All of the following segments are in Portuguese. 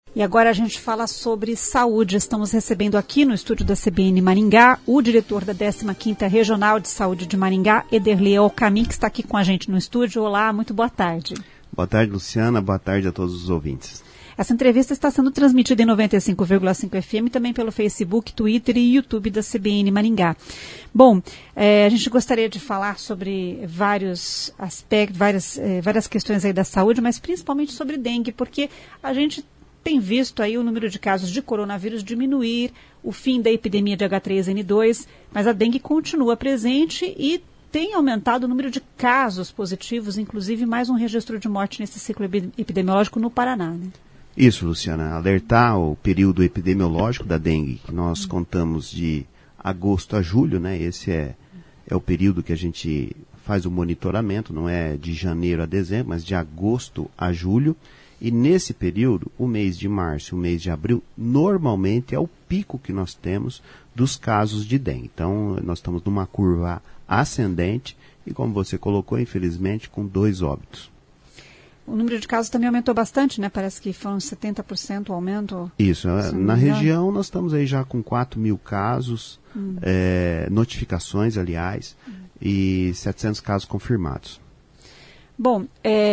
E agora a gente fala sobre saúde. Estamos recebendo aqui no estúdio da CBN Maringá o diretor da 15ª Regional de Saúde de Maringá, Ederlei Alcamin, que está aqui com a gente no estúdio. Olá, muito boa tarde. Boa tarde, Luciana. Boa tarde a todos os ouvintes. Essa entrevista está sendo transmitida em 95,5 FM, também pelo Facebook, Twitter e YouTube da CBN Maringá. Bom, a gente gostaria de falar sobre vários aspectos, várias questões aí da saúde, mas principalmente sobre dengue, porque a gente tem visto aí o número de casos de coronavírus diminuir, o fim da epidemia de H3N2, mas a dengue continua presente e tem aumentado o número de casos positivos, inclusive mais um registro de morte nesse ciclo epidemiológico no Paraná, né? Isso, Luciana, alertar o período epidemiológico da dengue, que nós contamos de agosto a julho, né? Esse é o período que a gente faz o monitoramento, não é de janeiro a dezembro, mas de agosto a julho. E nesse período, o mês de março e o mês de abril, normalmente é o pico que nós temos dos casos de dengue. Então, nós estamos numa curva ascendente e, como você colocou, infelizmente, com 2 óbitos. O número de casos também aumentou bastante, né? Parece que foram 70% o aumento. Isso, na região nós estamos aí já com 4.000 casos, notificações, aliás, e 700 casos confirmados. Bom,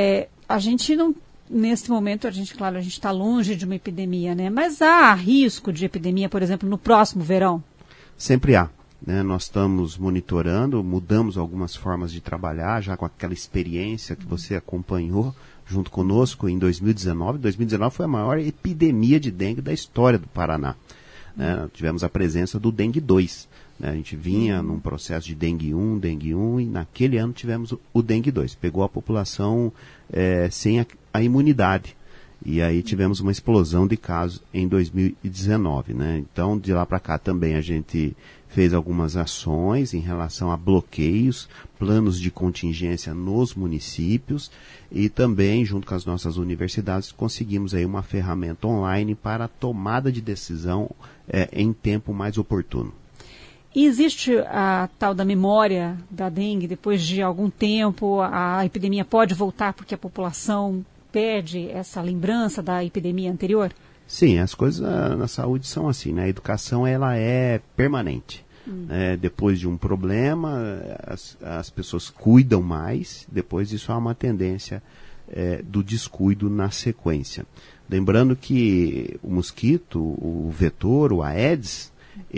a gente não... Nesse momento, a gente está longe de uma epidemia, né? Mas há risco de epidemia, por exemplo, no próximo verão? Sempre há, né? Nós estamos monitorando, mudamos algumas formas de trabalhar, já com aquela experiência que você acompanhou junto conosco em 2019. 2019 foi a maior epidemia de dengue da história do Paraná. Né? Tivemos a presença do dengue 2. Né? A gente vinha num processo de dengue 1, e naquele ano tivemos o dengue 2. Pegou a população sem a imunidade. E aí tivemos uma explosão de casos em 2019. Né? Então, de lá para cá também a gente fez algumas ações em relação a bloqueios, planos de contingência nos municípios e também, junto com as nossas universidades, conseguimos aí uma ferramenta online para a tomada de decisão em tempo mais oportuno. E existe a tal da memória da dengue? Depois de algum tempo, a epidemia pode voltar porque a população perde essa lembrança da epidemia anterior? Sim, as coisas na saúde são assim, né? A educação ela é permanente. Depois de um problema, as pessoas cuidam mais, depois isso há uma tendência do descuido na sequência. Lembrando que o mosquito, o vetor, o Aedes,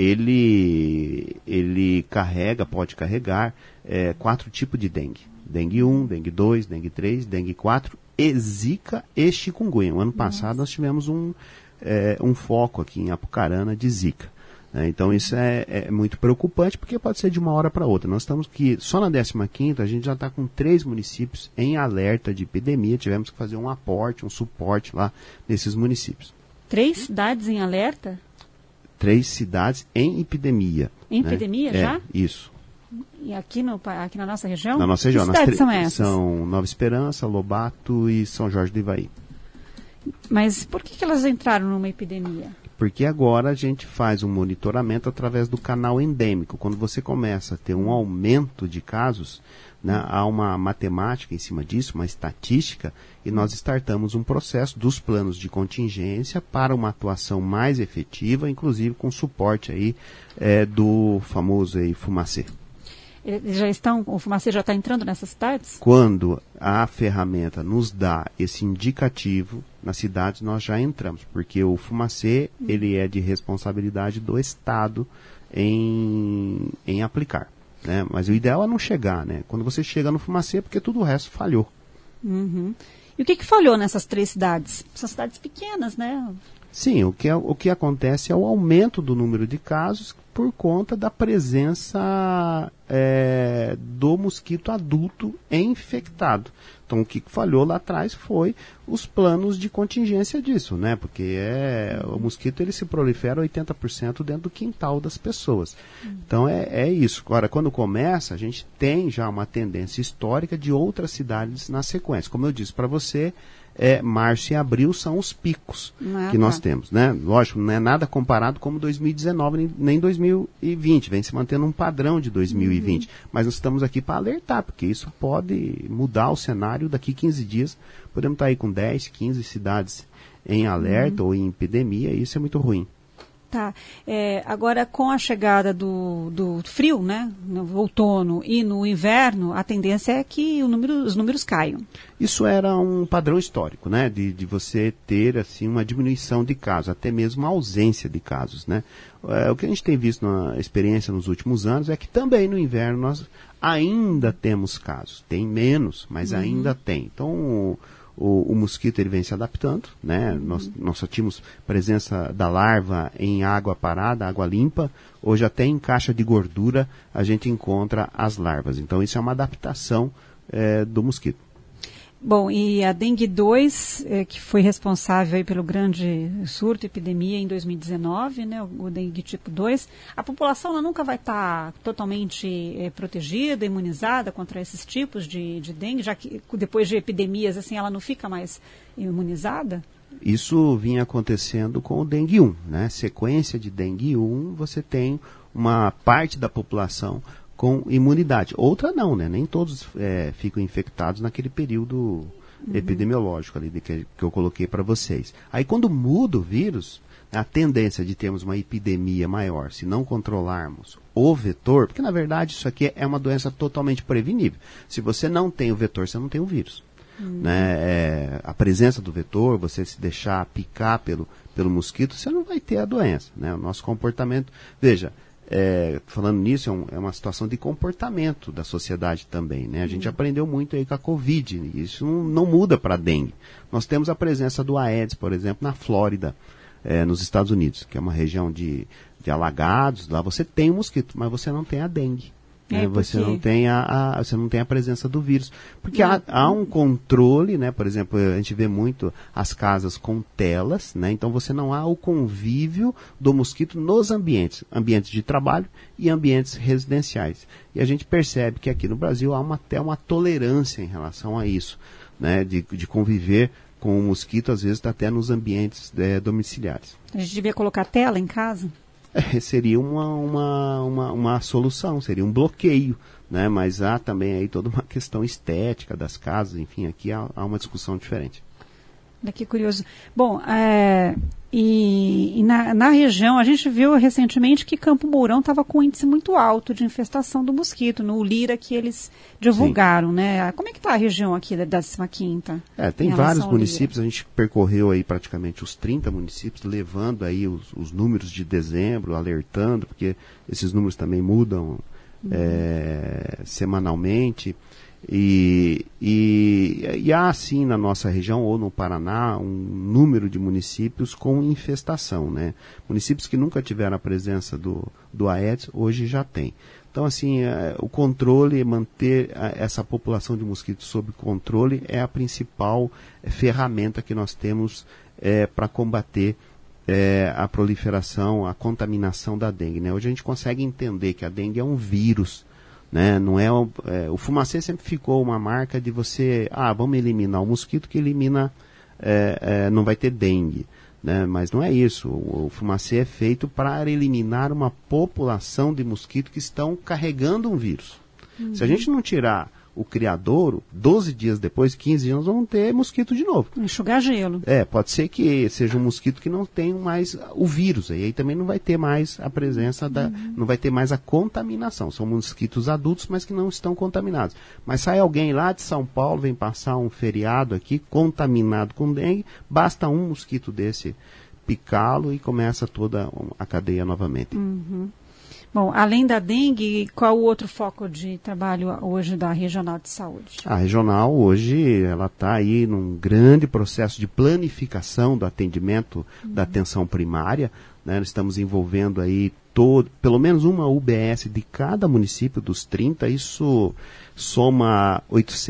ele pode carregar 4 tipos de dengue. Dengue 1, dengue 2, dengue 3, dengue 4 e zika e chikungunya. O ano passado nós tivemos um foco aqui em Apucarana de zika. Então isso é muito preocupante porque pode ser de uma hora para outra. Nós estamos aqui, só na 15ª, a gente já está com 3 municípios em alerta de epidemia. Tivemos que fazer um aporte, um suporte lá nesses municípios. 3 cidades em alerta? 3 cidades em epidemia. Em epidemia já? Isso. E aqui na nossa região? Na nossa região. Que cidades são essas? São Nova Esperança, Lobato e São Jorge do Ivaí. Mas por que elas entraram numa epidemia? Porque agora a gente faz um monitoramento através do canal endêmico. Quando você começa a ter um aumento de casos, né, há uma matemática em cima disso, uma estatística, e nós startamos um processo dos planos de contingência para uma atuação mais efetiva, inclusive com suporte aí, do famoso aí, Fumacê. O Fumacê já está entrando nessas cidades? Quando a ferramenta nos dá esse indicativo, nas cidades nós já entramos, porque o Fumacê ele é de responsabilidade do Estado em aplicar. Né? Mas o ideal é não chegar. Né? Quando você chega no Fumacê é porque tudo o resto falhou. Uhum. E o que falhou nessas 3 cidades? São cidades pequenas, né? Sim, o que acontece é o aumento do número de casos por conta da presença do mosquito adulto infectado. Então, o que falhou lá atrás foi os planos de contingência disso, né? Porque o mosquito ele se prolifera 80% dentro do quintal das pessoas. Então, é isso. Agora, quando começa, a gente tem já uma tendência histórica de outras cidades na sequência. Como eu disse para você, março e abril são os picos que nós temos, né? Lógico, não é nada comparado como 2019 nem 2020, vem se mantendo um padrão de 2020, mas nós estamos aqui para alertar, porque isso pode mudar o cenário daqui 15 dias, podemos estar aí com 10, 15 cidades em alerta ou em epidemia, isso é muito ruim. Tá. Agora, com a chegada do frio, né, no outono e no inverno, a tendência é que os números caiam. Isso era um padrão histórico, né, de você ter assim, uma diminuição de casos, até mesmo uma ausência de casos. Né? O que a gente tem visto na experiência nos últimos anos é que também no inverno nós ainda temos casos. Tem menos, mas ainda tem. Então, o mosquito ele vem se adaptando, né? Nós só tínhamos presença da larva em água parada, água limpa. Hoje até em caixa de gordura a gente encontra as larvas. Então isso é uma adaptação do mosquito. Bom, e a dengue 2, que foi responsável aí pelo grande surto, epidemia em 2019, né, o dengue tipo 2, a população ela nunca vai estar totalmente protegida, imunizada contra esses tipos de dengue, já que depois de epidemias assim ela não fica mais imunizada? Isso vinha acontecendo com o dengue 1, né? Sequência de dengue 1, você tem uma parte da população com imunidade. Outra não, né? Nem todos ficam infectados naquele período epidemiológico ali que eu coloquei para vocês. Aí quando muda o vírus, a tendência de termos uma epidemia maior, se não controlarmos o vetor, porque na verdade isso aqui é uma doença totalmente prevenível. Se você não tem o vetor, você não tem o vírus. Né? A presença do vetor, você se deixar picar pelo mosquito, você não vai ter a doença. Né? O nosso comportamento... Veja, falando nisso, é uma situação de comportamento da sociedade também. Né? A gente aprendeu muito aí com a Covid, e isso não muda para a dengue. Nós temos a presença do Aedes, por exemplo, na Flórida, nos Estados Unidos, que é uma região de alagados. Lá você tem o mosquito, mas você não tem a dengue. Né? Você não tem você não tem a presença do vírus. Porque há um controle, né? Por exemplo, a gente vê muito as casas com telas, né? Então você não há o convívio do mosquito nos ambientes de trabalho e ambientes residenciais. E a gente percebe que aqui no Brasil há até uma tolerância em relação a isso, né? De conviver com o mosquito, às vezes até nos ambientes domiciliares. A gente devia colocar tela em casa? Seria uma solução, seria um bloqueio, né? Mas há também aí toda uma questão estética das casas, enfim, aqui há uma discussão diferente. Que curioso. Bom, na região, a gente viu recentemente que Campo Mourão estava com um índice muito alto de infestação do mosquito, no Lira que eles divulgaram, né? Como é que está a região aqui da 15ª? Tem vários municípios, a gente percorreu aí praticamente os 30 municípios, levando aí os números de dezembro, alertando, porque esses números também mudam semanalmente. E há, sim, na nossa região, ou no Paraná, um número de municípios com infestação, né? Municípios que nunca tiveram a presença do Aedes, hoje já tem. Então, assim, o controle, manter essa população de mosquitos sob controle é a principal ferramenta que nós temos para combater a proliferação, a contaminação da dengue, né? Hoje a gente consegue entender que a dengue é um vírus, né? Não o fumacê sempre ficou uma marca de você, vamos eliminar o mosquito que elimina, não vai ter dengue, né? Mas não é isso. O fumacê é feito para eliminar uma população de mosquitos que estão carregando um vírus. Se a gente não tirar o criadouro, 12 dias depois, 15 dias, nós vamos ter mosquito de novo. Enxugar gelo. Pode ser que seja um mosquito que não tenha mais o vírus, e aí também não vai ter mais a presença não vai ter mais a contaminação. São mosquitos adultos, mas que não estão contaminados. Mas sai alguém lá de São Paulo, vem passar um feriado aqui, contaminado com dengue, basta um mosquito desse picá-lo e começa toda a cadeia novamente. Bom, além da dengue, qual o outro foco de trabalho hoje da Regional de Saúde? A Regional hoje, ela está aí num grande processo de planificação do atendimento da atenção primária, né? Nós estamos envolvendo aí pelo menos uma UBS de cada município dos 30, isso soma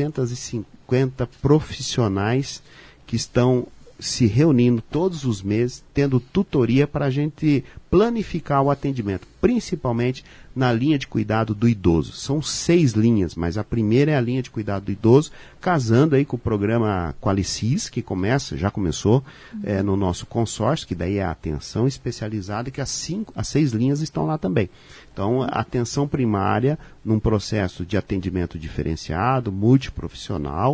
850 profissionais que estão se reunindo todos os meses, tendo tutoria para a gente planificar o atendimento, principalmente na linha de cuidado do idoso. São 6 linhas, mas a primeira é a linha de cuidado do idoso, casando aí com o programa Qualicis, que já começou no nosso consórcio, que daí é a atenção especializada, que as 6 linhas estão lá também. Então, a atenção primária, num processo de atendimento diferenciado, multiprofissional,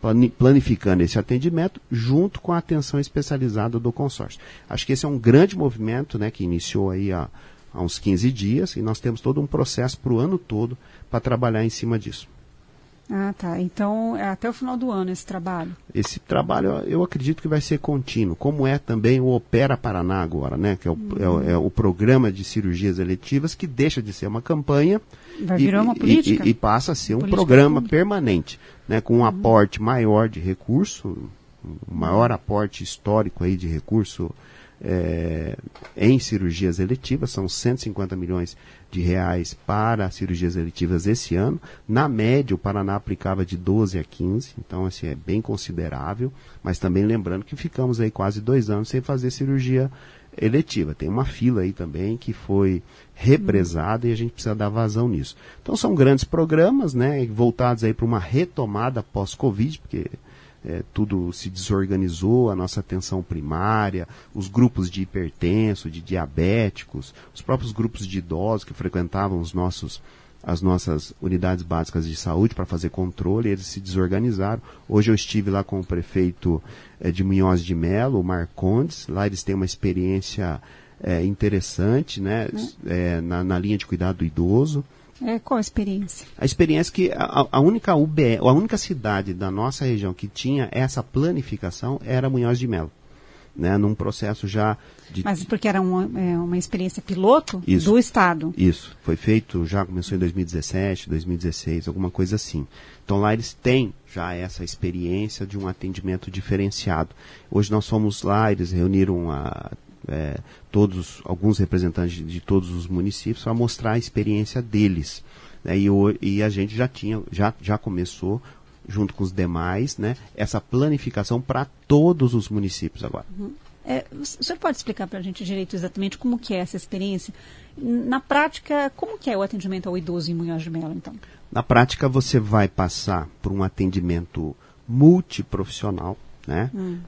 planificando esse atendimento junto com a atenção especializada do consórcio. Acho que esse é um grande movimento, né, que iniciou aí há uns 15 dias, e nós temos todo um processo para o ano todo para trabalhar em cima disso. Ah, tá. Então, é até o final do ano esse trabalho? Esse trabalho eu acredito que vai ser contínuo, como é também o Opera Paraná agora, né? Que é o programa de cirurgias eletivas, que deixa de ser uma campanha vai virar uma política? E passa a ser um programa permanente, né? Com um aporte maior de recurso, um maior aporte histórico aí de recurso em cirurgias eletivas. São 150 milhões de reais para cirurgias eletivas esse ano. Na média, o Paraná aplicava de 12 a 15, então assim, é bem considerável, mas também lembrando que ficamos aí quase 2 anos sem fazer cirurgia eletiva. Tem uma fila aí também que foi represada e a gente precisa dar vazão nisso. Então são grandes programas, né, voltados aí para uma retomada pós-Covid, porque tudo se desorganizou, a nossa atenção primária, os grupos de hipertenso, de diabéticos, os próprios grupos de idosos que frequentavam as nossas unidades básicas de saúde para fazer controle, eles se desorganizaram. Hoje eu estive lá com o prefeito de Munhoz de Melo, o Marcondes. Lá eles têm uma experiência interessante, né, na linha de cuidado do idoso. Qual a experiência? A experiência que a única cidade da nossa região que tinha essa planificação era Munhoz de Melo, né, num processo já de... Mas porque era uma experiência piloto isso, do Estado? Isso, foi feito, já começou em 2017, 2016, alguma coisa assim. Então lá eles têm já essa experiência de um atendimento diferenciado. Hoje nós fomos lá, eles reuniram alguns representantes de todos os municípios para mostrar a experiência deles, né? E a gente já começou, junto com os demais, né, essa planificação para todos os municípios agora. O senhor pode explicar para a gente direito exatamente como que é essa experiência? Na prática, como que é o atendimento ao idoso em Munhoz de Melo, então? Na prática, você vai passar por um atendimento multiprofissional, né?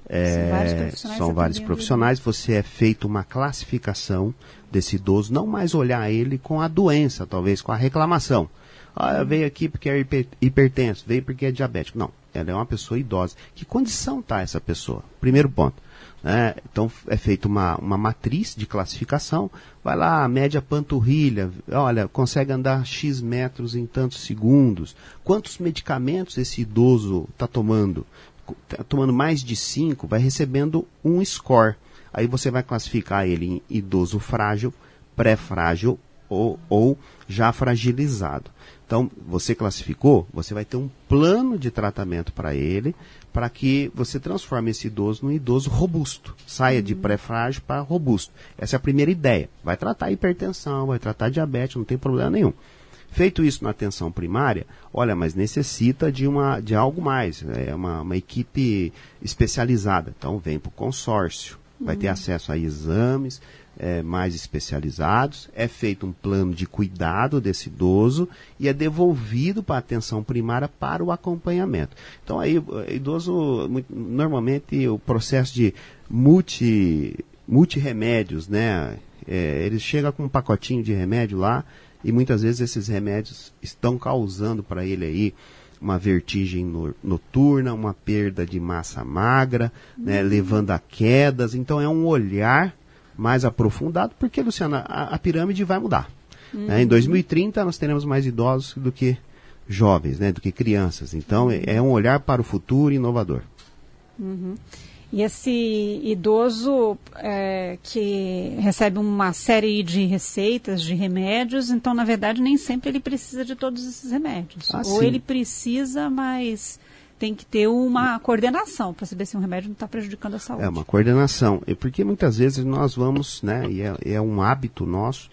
São vários profissionais. Você é feito uma classificação desse idoso, não mais olhar ele com a doença, talvez com a reclamação. Veio aqui porque é hipertenso, veio porque é diabético. Não, ela é uma pessoa idosa. Que condição está essa pessoa? Primeiro ponto. Então é feita uma matriz de classificação, vai lá, mede a panturrilha, olha, consegue andar X metros em tantos segundos, quantos medicamentos esse idoso está tomando? Tá tomando mais de 5, vai recebendo um score. Aí você vai classificar ele em idoso frágil, pré-frágil ou já fragilizado. Então, você classificou, você vai ter um plano de tratamento para ele, para que você transforme esse idoso num idoso robusto. Saia de pré-frágil para robusto. Essa é a primeira ideia. Vai tratar hipertensão, vai tratar diabetes, não tem problema nenhum. Feito isso na atenção primária, olha, mas necessita de algo mais, uma equipe especializada. Então, vem para o consórcio, vai ter acesso a exames mais especializados, é feito um plano de cuidado desse idoso e é devolvido para a atenção primária para o acompanhamento. Então, aí, idoso, normalmente, o processo de multi-remédios, né? Ele chega com um pacotinho de remédio lá, e muitas vezes esses remédios estão causando para ele aí uma vertigem noturna, uma perda de massa magra, né, levando a quedas. Então é um olhar mais aprofundado, porque, Luciana, a pirâmide vai mudar. Né? Em 2030 nós teremos mais idosos do que jovens, né, do que crianças. Então é um olhar para o futuro inovador. E esse idoso que recebe uma série de receitas, de remédios, então, na verdade, nem sempre ele precisa de todos esses remédios. Ou ele precisa, mas tem que ter uma coordenação para saber se um remédio não está prejudicando a saúde. É uma coordenação, porque muitas vezes nós vamos, né, e é um hábito nosso,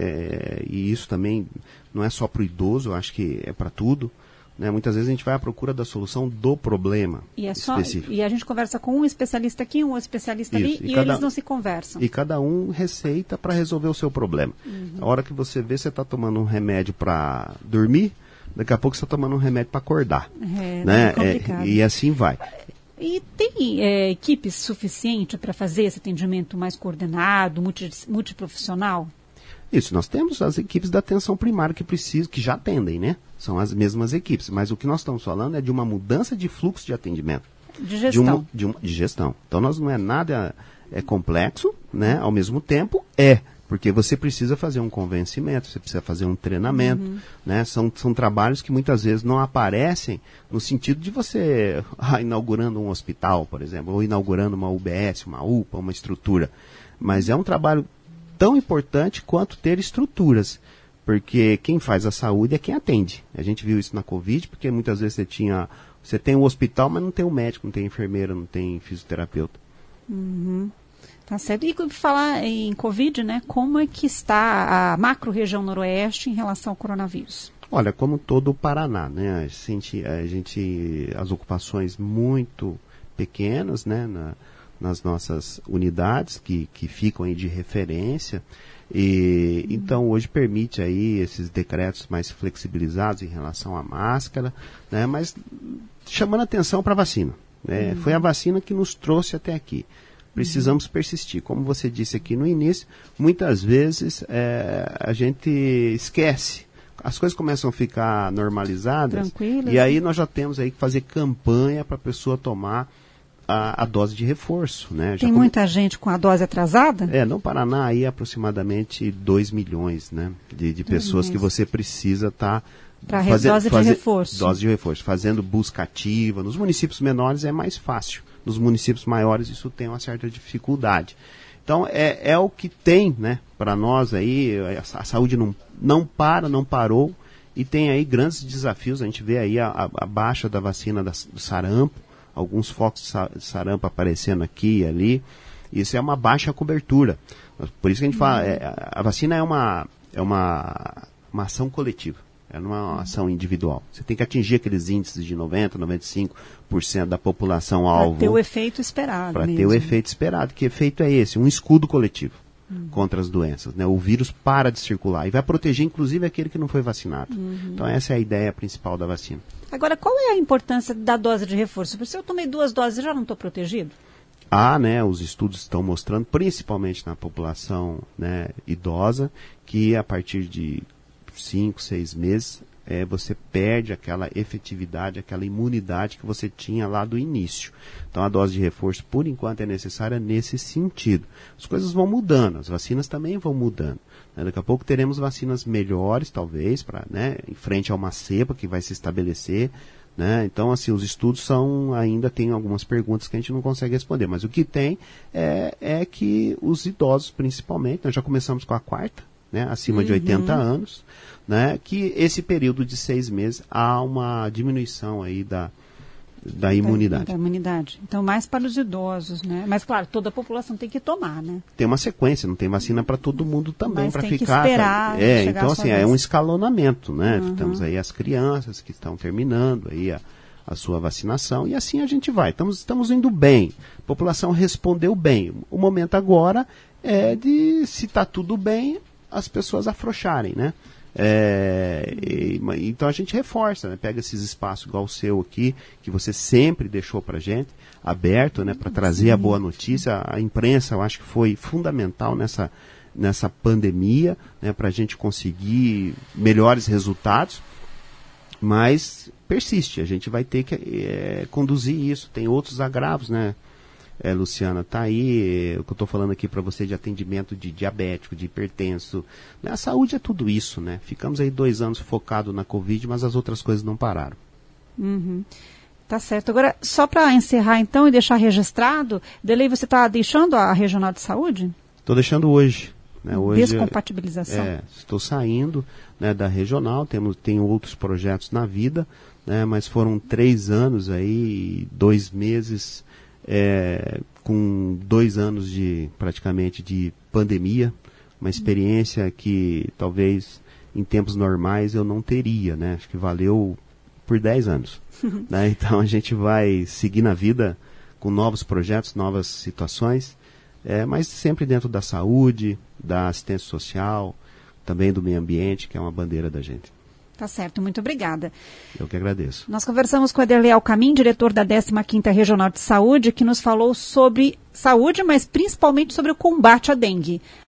e isso também não é só para o idoso, eu acho que é para tudo. Né? Muitas vezes a gente vai à procura da solução do problema específico. E a gente conversa com um especialista aqui, um especialista ali, e eles não se conversam. E cada um receita para resolver o seu problema. A hora que você vê, você está tomando um remédio para dormir, daqui a pouco você está tomando um remédio para acordar. Né? E assim vai. E tem equipe suficiente para fazer esse atendimento mais coordenado, multiprofissional? Isso, nós temos as equipes da atenção primária que já atendem, né? São as mesmas equipes, mas o que nós estamos falando é de uma mudança de fluxo de atendimento. De gestão. De gestão. Então, nós não é nada complexo, né? Ao mesmo tempo, porque você precisa fazer um convencimento, você precisa fazer um treinamento, né? São trabalhos que muitas vezes não aparecem no sentido de você inaugurando um hospital, por exemplo, ou inaugurando uma UBS, uma UPA, uma estrutura. Mas é um trabalho tão importante quanto ter estruturas, porque quem faz a saúde é quem atende. A gente viu isso na Covid, porque muitas vezes você tem um hospital, mas não tem um médico, não tem enfermeira, não tem fisioterapeuta. Tá certo. E falar em Covid, né? Como é que está a macro-região noroeste em relação ao coronavírus? Olha, como todo o Paraná, né? As ocupações muito pequenas, né? Nas nossas unidades que ficam aí de referência. E então hoje permite aí esses decretos mais flexibilizados em relação à máscara, né? Mas chamando atenção para a vacina. Né? Foi a vacina que nos trouxe até aqui. Precisamos persistir. Como você disse aqui no início, muitas vezes a gente esquece. As coisas começam a ficar normalizadas. Tranquilas. E aí nós já temos aí que fazer campanha para a pessoa tomar a dose de reforço. Né? Tem muita gente com a dose atrasada? No Paraná aí aproximadamente 2 milhões, né, de pessoas que você precisa estar... Para dose de reforço. Dose de reforço. Fazendo busca ativa. Nos municípios menores é mais fácil. Nos municípios maiores isso tem uma certa dificuldade. Então é o que tem, né, para nós aí. A saúde não parou e tem aí grandes desafios. A gente vê aí a baixa da vacina do sarampo, alguns focos de sarampo aparecendo aqui e ali. Isso é uma baixa cobertura. Por isso que a gente fala, a vacina é uma ação coletiva. É uma ação individual. Você tem que atingir aqueles índices de 90%, 95% da população alvo. Para ter o efeito esperado. Para ter o efeito esperado. Que efeito é esse? Um escudo coletivo contra as doenças. Né? O vírus para de circular e vai proteger, inclusive, aquele que não foi vacinado. Então, essa é a ideia principal da vacina. Agora, qual é a importância da dose de reforço? Porque se eu tomei 2 doses, eu já não estou protegido? Né, os estudos estão mostrando, principalmente na população, né, idosa, que a partir de 5, 6 meses, você perde aquela efetividade, aquela imunidade que você tinha lá do início. Então, a dose de reforço, por enquanto, é necessária nesse sentido. As coisas vão mudando, as vacinas também vão mudando. Né? Daqui a pouco teremos vacinas melhores, talvez, em frente a uma cepa que vai se estabelecer. Né? Então, assim, os estudos ainda tem algumas perguntas que a gente não consegue responder. Mas o que tem é que os idosos, principalmente, nós já começamos com a 4ª, né, acima de 80 anos, né, que esse período de 6 meses há uma diminuição aí da imunidade. Da imunidade. Então, mais para os idosos, né? Mas, claro, toda a população tem que tomar, né? Tem uma sequência, não tem vacina para todo mundo também, para ficar... Mas tem que esperar então, assim, é um escalonamento, né? Temos aí as crianças que estão terminando aí a sua vacinação e assim a gente vai. Estamos indo bem. A população respondeu bem. O momento agora é de, se está tudo bem, as pessoas afrouxarem, né? Então a gente reforça, né? Pega esses espaços igual o seu aqui, que você sempre deixou para gente, aberto, né? Para trazer a boa notícia. A imprensa, eu acho que foi fundamental nessa pandemia, né? Para a gente conseguir melhores resultados, mas persiste, a gente vai ter que conduzir isso. Tem outros agravos, né? Luciana, tá aí o que eu estou falando aqui para você de atendimento de diabético, de hipertenso. A saúde é tudo isso, né? Ficamos aí 2 anos focados na Covid, mas as outras coisas não pararam. Tá certo. Agora, só para encerrar então e deixar registrado, Delei, você está deixando a Regional de Saúde? Estou deixando hoje. Né? Descompatibilização. Estou saindo, né, da Regional, tenho outros projetos na vida, né, mas foram 3 anos aí, 2 meses... com 2 anos praticamente de pandemia, uma experiência que talvez em tempos normais eu não teria, né? Acho que valeu por 10 anos. Né? Então a gente vai seguir na vida com novos projetos, novas situações, mas sempre dentro da saúde, da assistência social, também do meio ambiente, que é uma bandeira da gente. Tá certo, muito obrigada. Eu que agradeço. Nós conversamos com Aderlei Alcamin, diretor da 15ª Regional de Saúde, que nos falou sobre saúde, mas principalmente sobre o combate à dengue.